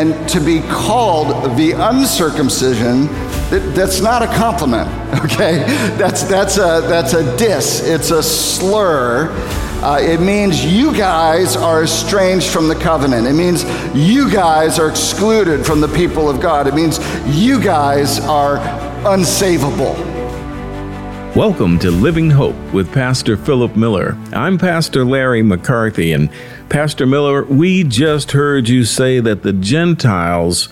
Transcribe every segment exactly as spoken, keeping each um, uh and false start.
And to be called the uncircumcision, that, that's not a compliment, okay? That's, that's, a, that's a diss, it's a slur. Uh, it means you guys are estranged from the covenant. It means you guys are excluded from the people of God. It means you guys are unsavable. Welcome to Living Hope with Pastor Philip Miller. I'm Pastor Larry McCarthy, and Pastor Miller, we just heard you say that the Gentiles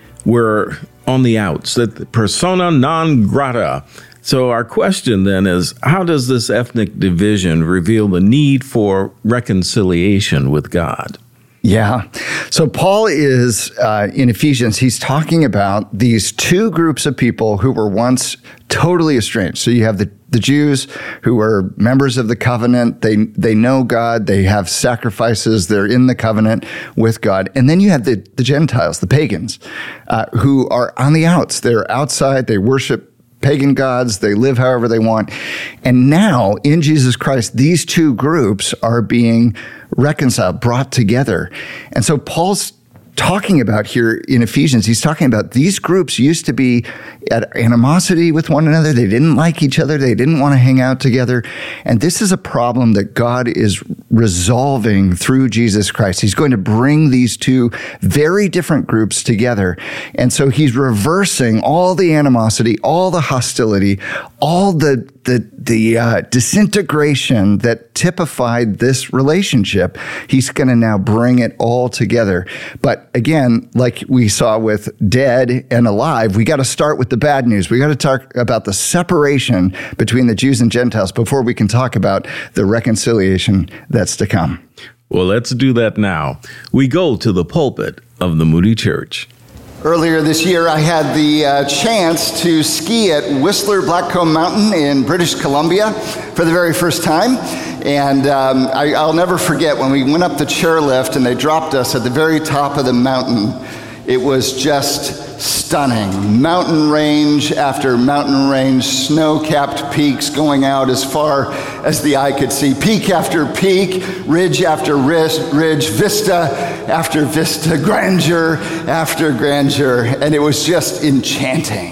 were on the outs, that the persona non grata. So our question then is, how does this ethnic division reveal the need for reconciliation with God? Yeah. So Paul is, uh, in Ephesians, he's talking about these two groups of people who were once totally estranged. So you have the, the Jews who are members of the covenant. They, they know God. They have sacrifices. They're in the covenant with God. And then you have the, the Gentiles, the pagans, uh, who are on the outs. They're outside. They worship pagan gods, they live however they want. And now, in Jesus Christ, these two groups are being reconciled, brought together. And so Paul's talking about here in Ephesians, he's talking about these groups used to be at animosity with one another. They didn't like each other. They didn't want to hang out together. And this is a problem that God is resolving through Jesus Christ. He's going to bring these two very different groups together. And so he's reversing all the animosity, all the hostility, all the the the uh, disintegration that typified this relationship. He's going to now bring it all together. But again, like we saw with dead and alive, we got to start with the bad news. We got to talk about the separation between the Jews and Gentiles before we can talk about the reconciliation that's to come. Well, let's do that now. We go to the pulpit of the Moody Church. Earlier this year, I had the uh, chance to ski at Whistler Blackcomb Mountain in British Columbia for the very first time. And um, I, I'll never forget when we went up the chairlift and they dropped us at the very top of the mountain. It was just stunning. Mountain range after mountain range, snow-capped peaks going out as far as the eye could see. Peak after peak, ridge after ridge, vista after vista, grandeur after grandeur. And it was just enchanting.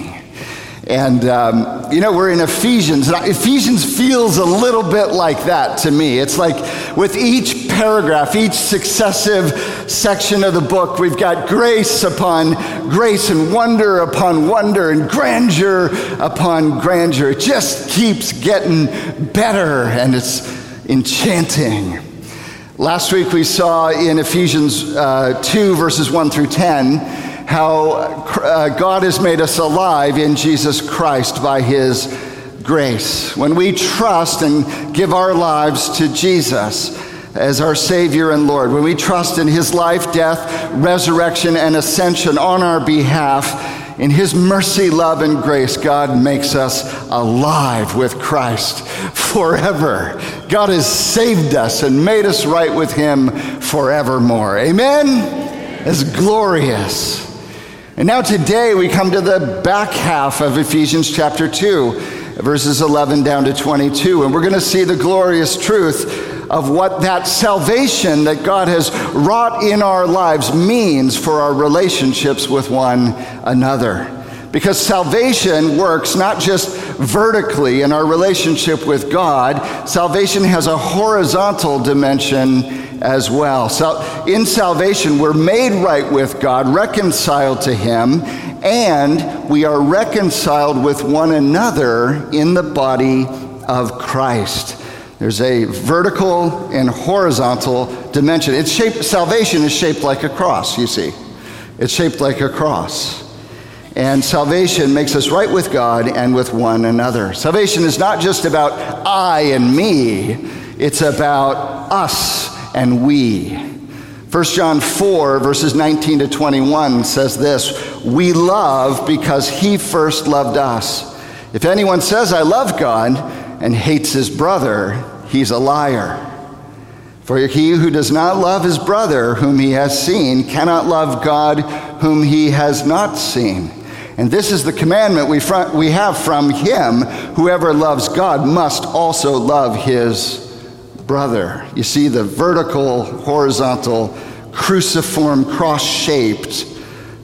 And, um, you know, we're in Ephesians. Ephesians feels a little bit like that to me. It's like with each paragraph, each successive section of the book, we've got grace upon grace and wonder upon wonder and grandeur upon grandeur. It just keeps getting better and it's enchanting. Last week we saw in Ephesians uh, two, verses one through ten, how uh, God has made us alive in Jesus Christ by his grace. When we trust and give our lives to Jesus as our Savior and Lord, when we trust in his life, death, resurrection, and ascension on our behalf, in his mercy, love, and grace, God makes us alive with Christ forever. God has saved us and made us right with him forevermore. Amen? It's glorious. And now today we come to the back half of Ephesians chapter two, verses eleven down to twenty-two. And we're going to see the glorious truth of what that salvation that God has wrought in our lives means for our relationships with one another. Because salvation works not just vertically in our relationship with God, salvation has a horizontal dimension as well. So in salvation, we're made right with God, reconciled to him, and we are reconciled with one another in the body of Christ. There's a vertical and horizontal dimension. It's shaped, salvation is shaped like a cross, you see. It's shaped like a cross. And salvation makes us right with God and with one another. Salvation is not just about I and me, it's about us and we. First John four, verses nineteen to twenty-one says this: we love because he first loved us. If anyone says, I love God, and hates his brother, he's a liar. For he who does not love his brother whom he has seen cannot love God whom he has not seen. And this is the commandment we, fr- we have from him: whoever loves God must also love his brother. You see the vertical, horizontal, cruciform, cross-shaped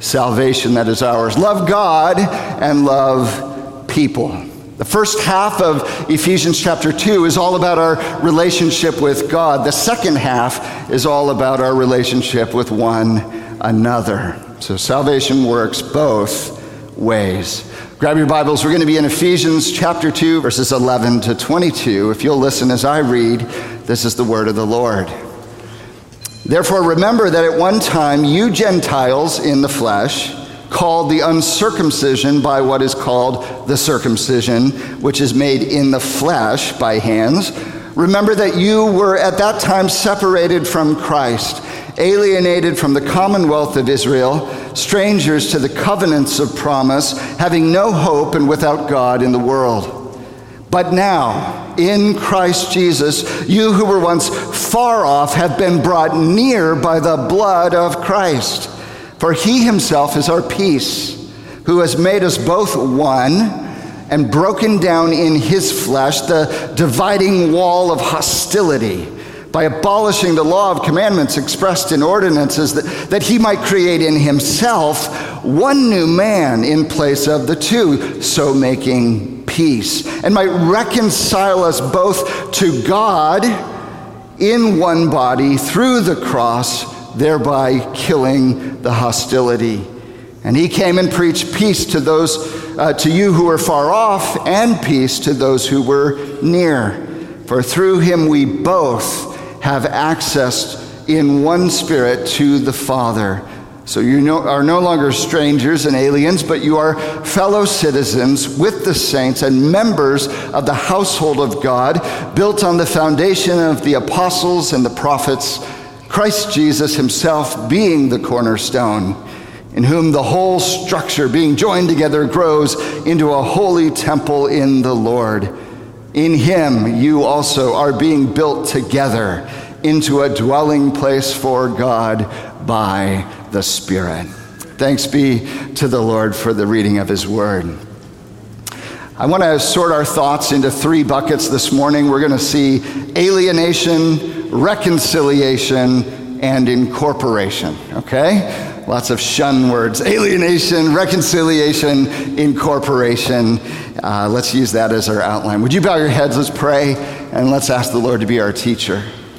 salvation that is ours. Love God and love people. The first half of Ephesians chapter two is all about our relationship with God. The second half is all about our relationship with one another. So salvation works both ways. Grab your Bibles. We're going to be in Ephesians chapter two, verses eleven to twenty-two. If you'll listen as I read, this is the word of the Lord. Therefore, remember that at one time you Gentiles in the flesh, called the uncircumcision by what is called the circumcision, which is made in the flesh by hands. Remember that you were at that time separated from Christ, alienated from the commonwealth of Israel, strangers to the covenants of promise, having no hope and without God in the world. But now, in Christ Jesus, you who were once far off have been brought near by the blood of Christ. For he himself is our peace, who has made us both one and broken down in his flesh the dividing wall of hostility by abolishing the law of commandments expressed in ordinances, that, that he might create in himself one new man in place of the two, so making peace, and might reconcile us both to God in one body through the cross, thereby killing the hostility. And he came and preached peace to those, uh, to you who were far off, and peace to those who were near. For through him we both have access in one Spirit to the Father. So you no, are no longer strangers and aliens, but you are fellow citizens with the saints and members of the household of God, built on the foundation of the apostles and the prophets, Christ Jesus himself being the cornerstone, in whom the whole structure being joined together grows into a holy temple in the Lord. In him you also are being built together into a dwelling place for God by the Spirit. Thanks be to the Lord for the reading of his word. I want to sort our thoughts into three buckets this morning. We're going to see alienation, reconciliation, and incorporation, okay? Lots of shun words. Alienation, reconciliation, incorporation. Uh, let's use that as our outline. Would you bow your heads? Let's pray, and let's ask the Lord to be our teacher.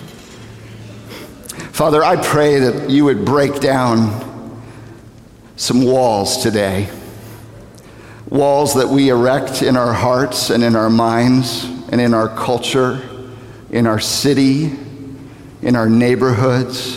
Father, I pray that you would break down some walls today. Walls that we erect in our hearts and in our minds and in our culture, in our city, in our neighborhoods.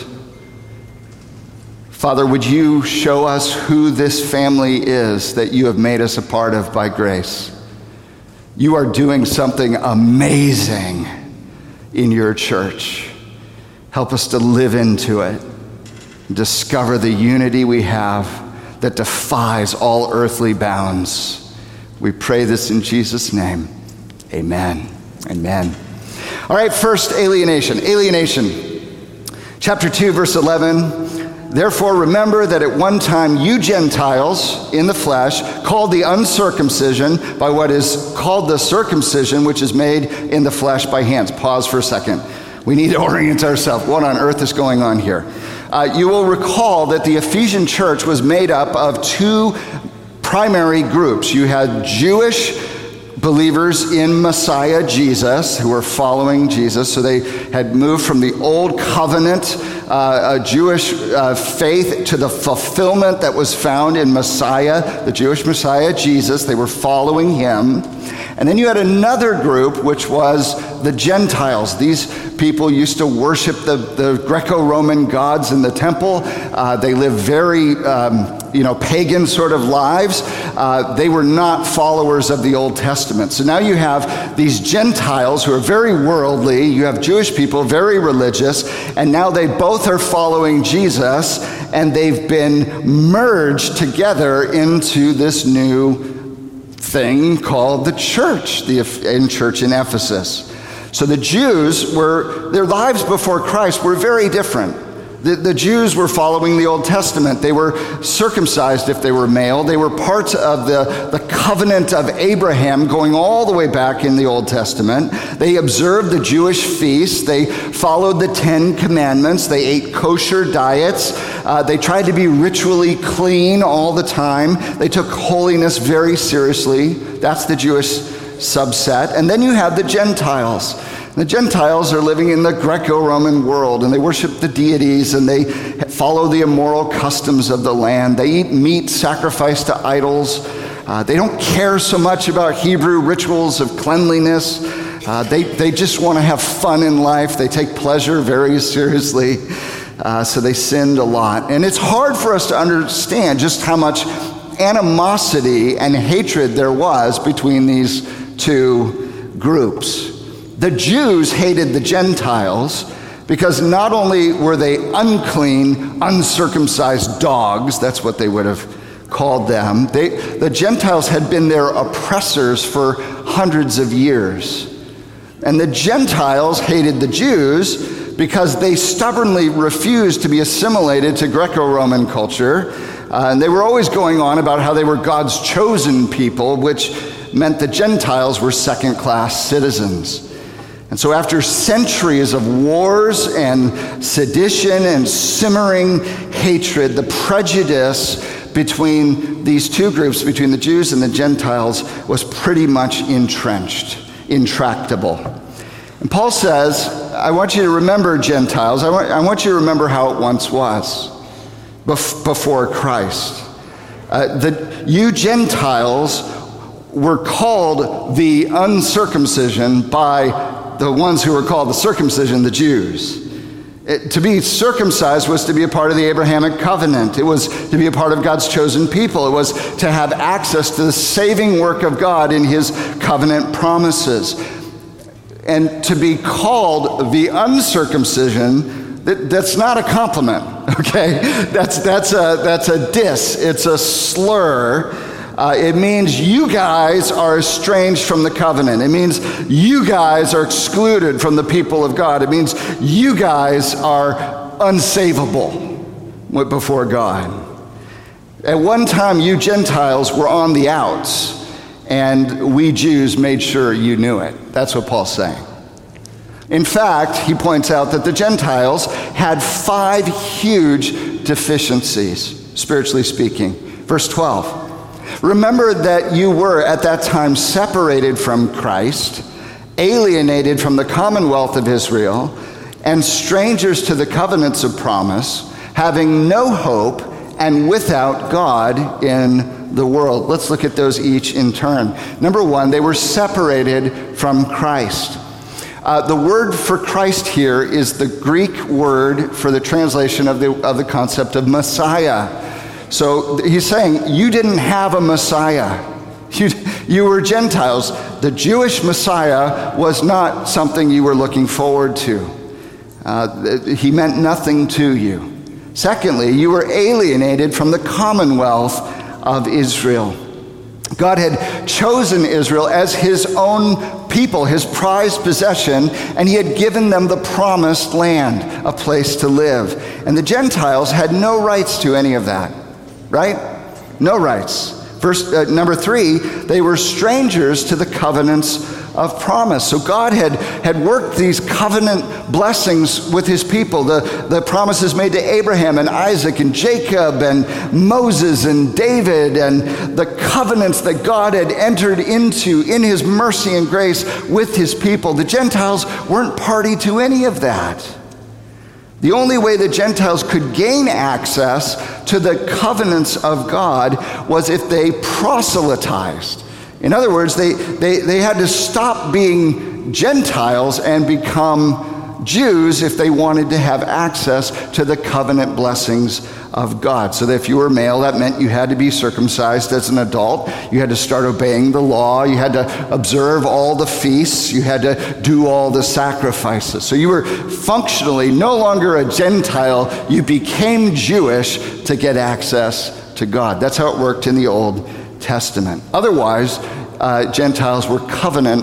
Father, would you show us who this family is that you have made us a part of by grace? You are doing something amazing in your church. Help us to live into it, discover the unity we have that defies all earthly bounds. We pray this in Jesus' name. Amen. Amen. All right, first, alienation. Alienation. Chapter two, verse eleven. Therefore, remember that at one time you Gentiles in the flesh, called the uncircumcision by what is called the circumcision, which is made in the flesh by hands. Pause for a second. We need to orient ourselves. What on earth is going on here? Uh, you will recall that the Ephesian church was made up of two primary groups. You had Jewish believers in Messiah Jesus who were following Jesus. So they had moved from the old covenant uh, Jewish uh, faith to the fulfillment that was found in Messiah, the Jewish Messiah Jesus. They were following him. And then you had another group, which was the Gentiles. These people used to worship the, the Greco-Roman gods in the temple. Uh, they lived very, um, you know, pagan sort of lives. Uh, they were not followers of the Old Testament. So now you have these Gentiles who are very worldly. You have Jewish people, very religious. And now they both are following Jesus. And they've been merged together into this new thing called the church, the in church in Ephesus. So the Jews were, their lives before Christ were very different. The, the Jews were following the Old Testament. They were circumcised if they were male. They were part of the, the covenant of Abraham going all the way back in the Old Testament. They observed the Jewish feasts. They followed the Ten Commandments. They ate kosher diets. Uh, they tried to be ritually clean all the time. They took holiness very seriously. That's the Jewish subset. And then you have the Gentiles. The Gentiles are living in the Greco-Roman world, and they worship the deities, and they follow the immoral customs of the land. They eat meat sacrificed to idols. Uh, they don't care so much about Hebrew rituals of cleanliness. Uh, they, they just want to have fun in life. They take pleasure very seriously, uh, so they sinned a lot. And it's hard for us to understand just how much animosity and hatred there was between these two groups. The Jews hated the Gentiles because not only were they unclean, uncircumcised dogs, that's what they would have called them, they, the Gentiles had been their oppressors for hundreds of years. And the Gentiles hated the Jews because they stubbornly refused to be assimilated to Greco-Roman culture. Uh, and they were always going on about how they were God's chosen people, which meant the Gentiles were second-class citizens. And so after centuries of wars and sedition and simmering hatred, the prejudice between these two groups, between the Jews and the Gentiles, was pretty much entrenched, intractable. And Paul says, I want you to remember, Gentiles, I want, I want you to remember how it once was bef- before Christ. Uh, the, you Gentiles were called the uncircumcision by the ones who were called the circumcision, the Jews. It, to be circumcised was to be a part of the Abrahamic covenant. It was to be a part of God's chosen people. It was to have access to the saving work of God in his covenant promises. And to be called the uncircumcision, that, that's not a compliment, okay? That's, that's, a, that's a diss. It's a slur. Uh, it means you guys are estranged from the covenant. It means you guys are excluded from the people of God. It means you guys are unsavable before God. At one time, you Gentiles were on the outs, and we Jews made sure you knew it. That's what Paul's saying. In fact, he points out that the Gentiles had five huge deficiencies, spiritually speaking. Verse twelve. Remember that you were at that time separated from Christ, alienated from the commonwealth of Israel, and strangers to the covenants of promise, having no hope and without God in the world. Let's look at those each in turn. Number one, they were separated from Christ. Uh, the word for Christ here is the Greek word for the translation of the, of the concept of Messiah. So he's saying, you didn't have a Messiah. You, you were Gentiles. The Jewish Messiah was not something you were looking forward to. Uh, he meant nothing to you. Secondly, you were alienated from the commonwealth of Israel. God had chosen Israel as his own people, his prized possession, and he had given them the promised land, a place to live. And the Gentiles had no rights to any of that. Right? No rights. Verse uh, number three, they were strangers to the covenants of promise. So God had, had worked these covenant blessings with his people, the, the promises made to Abraham and Isaac and Jacob and Moses and David, and the covenants that God had entered into in his mercy and grace with his people. The Gentiles weren't party to any of that. The only way the Gentiles could gain access to the covenants of God was if they proselytized. In other words, they, they, they had to stop being Gentiles and become Jews if they wanted to have access to the covenant blessings of God. So that if you were male, that meant you had to be circumcised as an adult. You had to start obeying the law. You had to observe all the feasts. You had to do all the sacrifices. So you were functionally no longer a Gentile. You became Jewish to get access to God. That's how it worked in the Old Testament. Otherwise, uh, Gentiles were covenant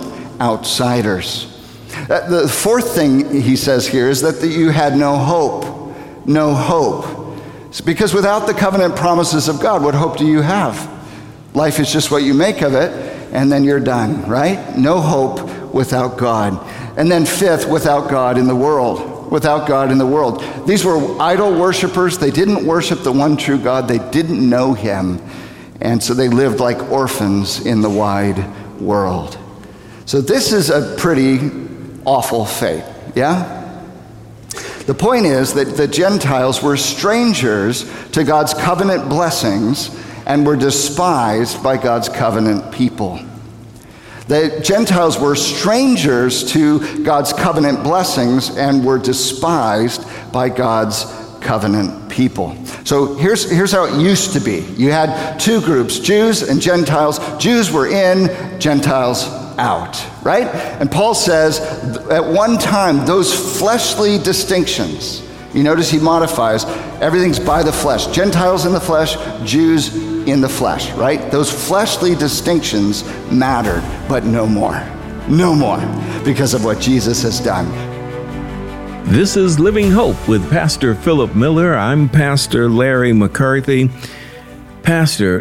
outsiders. Uh, the fourth thing he says here is that the, you had no hope. no hope. It's because without the covenant promises of God, what hope do you have? Life is just what you make of it, and then you're done, right? No hope without God. And then fifth, without God in the world. Without God in the world. These were idol worshipers. They didn't worship the one true God. They didn't know him. And so they lived like orphans in the wide world. So this is a pretty awful fate, yeah? The point is that the Gentiles were strangers to God's covenant blessings and were despised by God's covenant people. The Gentiles were strangers to God's covenant blessings and were despised by God's covenant people. So here's, here's how it used to be. You had two groups, Jews and Gentiles. Jews were in, Gentiles out, right? And Paul says at one time, those fleshly distinctions, you notice he modifies, everything's by the flesh. Gentiles in the flesh, Jews in the flesh, right? Those fleshly distinctions mattered, but no more. No more, because of what Jesus has done. This is Living Hope with Pastor Philip Miller. I'm Pastor Larry McCarthy. Pastor,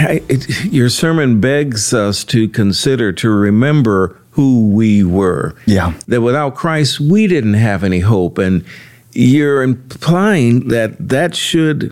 your sermon begs us to consider, to remember who we were. Yeah. That without Christ, we didn't have any hope. And you're implying that that should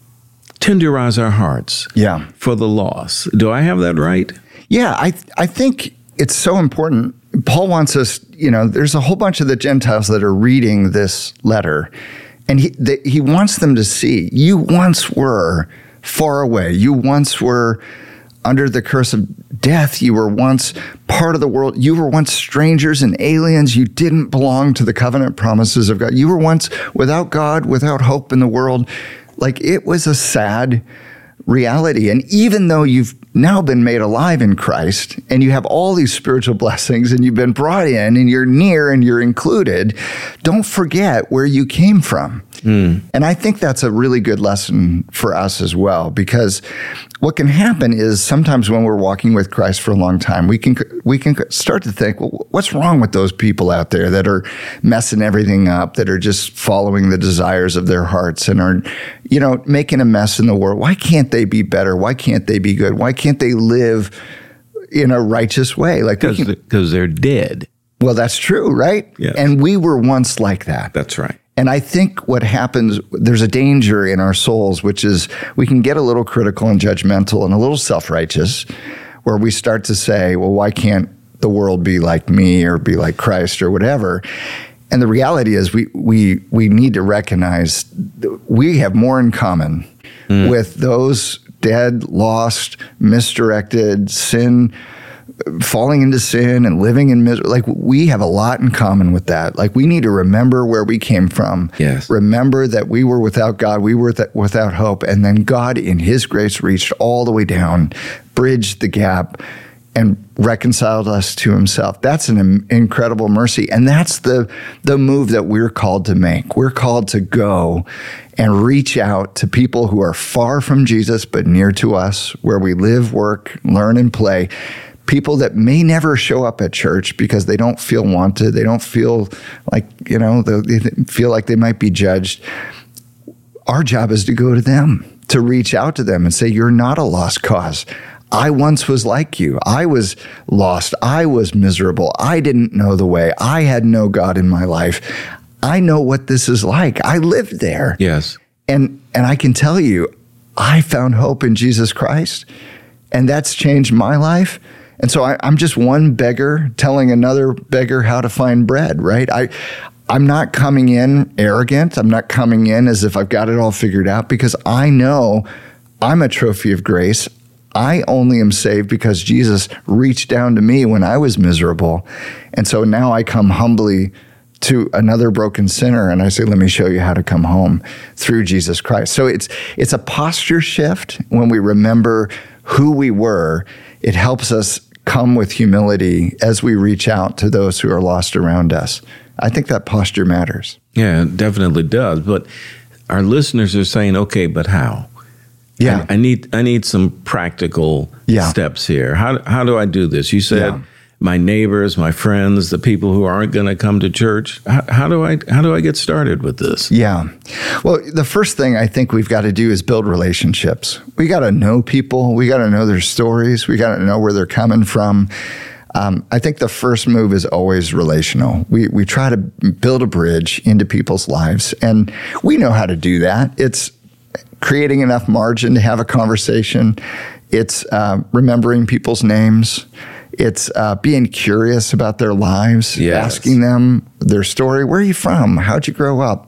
tenderize our hearts yeah. for the lost. Do I have that right? Yeah, I I think it's so important. Paul wants us, you know, there's a whole bunch of the Gentiles that are reading this letter, and he they, he wants them to see, you once were far away. You once were under the curse of death. You were once part of the world. You were once strangers and aliens. You didn't belong to the covenant promises of God. You were once without God, without hope in the world. Like, it was a sad reality. And even though you've now been made alive in Christ and you have all these spiritual blessings and you've been brought in and you're near and you're included, don't forget where you came from. Mm. And I think that's a really good lesson for us as well, because what can happen is sometimes when we're walking with Christ for a long time, we can we can start to think, well, what's wrong with those people out there that are messing everything up, that are just following the desires of their hearts and are, you know, making a mess in the world? Why can't they be better? Why can't they be good? Why can't they live in a righteous way? Like, because they're dead. Well, that's true, right? Yes. And we were once like that. That's right. And I think what happens, there's a danger in our souls, which is we can get a little critical and judgmental and a little self-righteous, where we start to say, well, why can't the world be like me or be like Christ or whatever? And the reality is we we we need to recognize that we have more in common mm. with those dead, lost, misdirected, sin, falling into sin and living in misery. Like, we have a lot in common with that. Like, we need to remember where we came from. Yes. Remember that we were without God, we were th- without hope, and then God in his grace reached all the way down, bridged the gap, and reconciled us to himself. That's an im- incredible mercy. And that's the, the move that we're called to make. We're called to go and reach out to people who are far from Jesus, but near to us, where we live, work, learn, and play. People that may never show up at church because they don't feel wanted. They don't feel like, you know, they feel like they might be judged. Our job is to go to them, to reach out to them and say, you're not a lost cause. I once was like you. I was lost. I was miserable. I didn't know the way. I had no God in my life. I know what this is like. I lived there. Yes. And and I can tell you, I found hope in Jesus Christ, and that's changed my life. And so I, I'm just one beggar telling another beggar how to find bread, right? I, I'm not coming in arrogant. I'm not coming in as if I've got it all figured out, because I know I'm a trophy of grace. I only am saved because Jesus reached down to me when I was miserable. And so now I come humbly to another broken sinner and I say, let me show you how to come home through Jesus Christ. So it's it's a posture shift when we remember who we were. It helps us come with humility as we reach out to those who are lost around us. I think that posture matters. Yeah, it definitely does. But our listeners are saying, okay, but how? Yeah. I, I need I need some practical yeah. steps here. How how do I do this? You said yeah. my neighbors, my friends, the people who aren't going to come to church? How, how do I how do I get started with this? Yeah. Well, the first thing I think we've got to do is build relationships. We got to know people. We got to know their stories. We got to know where they're coming from. Um, I think the first move is always relational. We we try to build a bridge into people's lives, and we know how to do that. It's creating enough margin to have a conversation. It's uh, remembering people's names. It's uh, being curious about their lives, yes. asking them their story. Where are you from? How'd you grow up?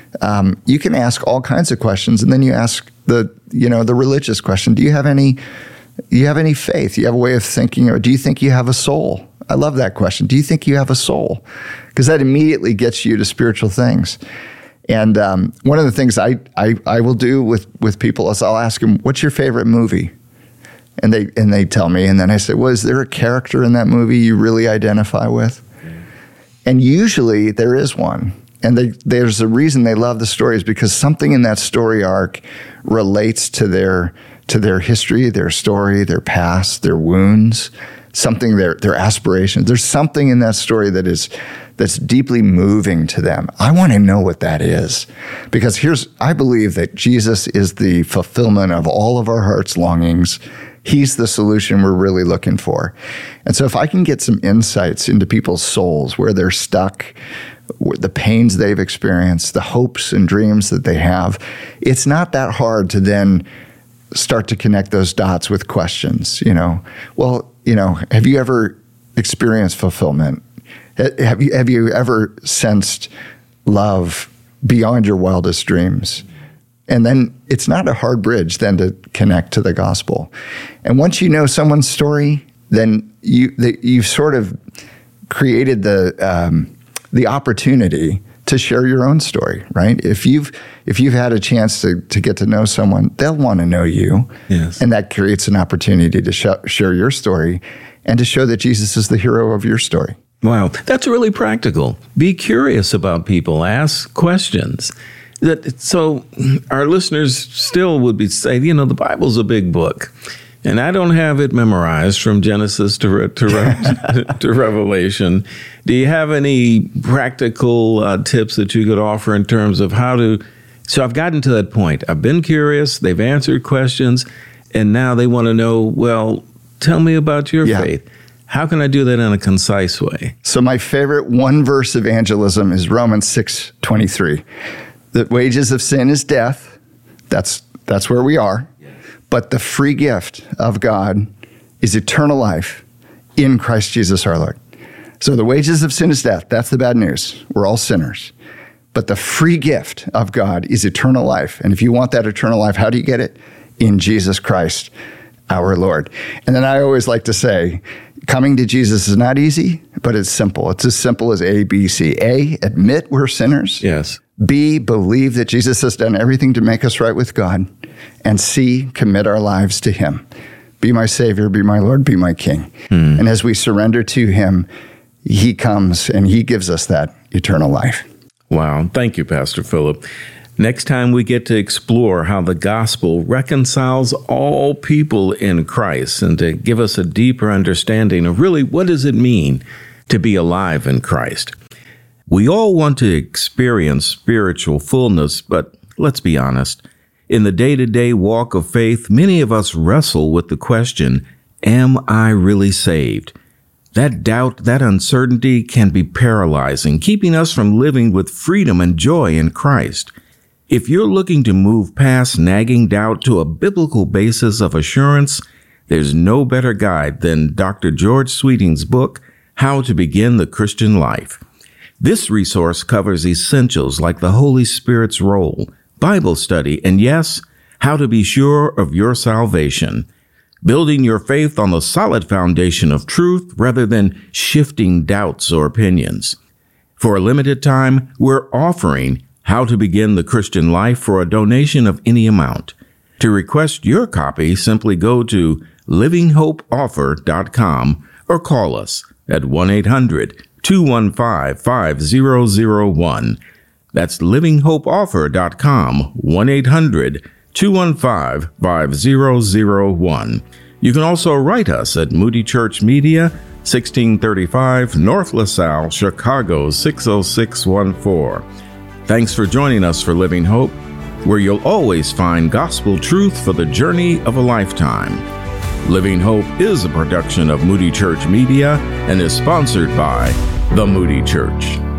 Um, you can ask all kinds of questions, and then you ask the you know the religious question: Do you have any? Do you have any faith? Do you have a way of thinking, or do you think you have a soul? I love that question. Do you think you have a soul? Because that immediately gets you to spiritual things. And um, one of the things I, I I will do with with people is I'll ask them, "What's your favorite movie?" And they and they tell me, and then I say, "Well, is there a character in that movie you really identify with?" Mm. And usually there is one, and they, there's a reason they love the story is because something in that story arc relates to their to their history, their story, their past, their wounds, something their their aspirations. There's something in that story that is that's deeply moving to them. I want to know what that is, because here's I believe that Jesus is the fulfillment of all of our heart's longings. He's the solution we're really looking for. And so if I can get some insights into people's souls, where they're stuck, the pains they've experienced, the hopes and dreams that they have, it's not that hard to then start to connect those dots with questions. You know, well, you know, have you ever experienced fulfillment? Have you have you ever sensed love beyond your wildest dreams? And then it's not a hard bridge then to connect to the gospel. And once you know someone's story, then you the, you've sort of created the um, the opportunity to share your own story, right? If you've if you've had a chance to to get to know someone, they'll want to know you, yes. And that creates an opportunity to sh- share your story and to show that Jesus is the hero of your story. Wow, that's really practical. Be curious about people. Ask questions. That so our listeners still would be saying, you know, the Bible's a big book, and I don't have it memorized from Genesis to to, to Revelation. Do you have any practical uh, tips that you could offer in terms of how to? So I've gotten to that point. I've been curious. They've answered questions, and now they want to know. Well, tell me about your yeah. faith. How can I do that in a concise way? So my favorite one verse evangelism is Romans six twenty-three. The wages of sin is death. That's that's where we are. Yes. But the free gift of God is eternal life in Christ Jesus our Lord. So the wages of sin is death. That's the bad news. We're all sinners. But the free gift of God is eternal life. And if you want that eternal life, how do you get it? In Jesus Christ, our Lord. And then I always like to say, coming to Jesus is not easy, but it's simple. It's as simple as A, B, C. A, admit we're sinners. Yes. B, believe that Jesus has done everything to make us right with God. And C, commit our lives to him. Be my Savior, be my Lord, be my King. Hmm. And as we surrender to him, he comes and he gives us that eternal life. Wow. Thank you, Pastor Philip. Next time we get to explore how the gospel reconciles all people in Christ and to give us a deeper understanding of really what does it mean to be alive in Christ. We all want to experience spiritual fullness, but let's be honest. In the day-to-day walk of faith, many of us wrestle with the question, am I really saved? That doubt, that uncertainty can be paralyzing, keeping us from living with freedom and joy in Christ. If you're looking to move past nagging doubt to a biblical basis of assurance, there's no better guide than Doctor George Sweeting's book, How to Begin the Christian Life. This resource covers essentials like the Holy Spirit's role, Bible study, and yes, how to be sure of your salvation. Building your faith on the solid foundation of truth rather than shifting doubts or opinions. For a limited time, we're offering How to Begin the Christian Life for a donation of any amount. To request your copy, simply go to living hope offer dot com or call us at one eight hundred two one five five zero zero one. That's living hope offer dot com, one eight hundred two one five five zero zero one. You can also write us at Moody Church Media, sixteen thirty-five North LaSalle, Chicago six oh six one four. Thanks for joining us for Living Hope, where you'll always find gospel truth for the journey of a lifetime. Living Hope is a production of Moody Church Media and is sponsored by The Moody Church.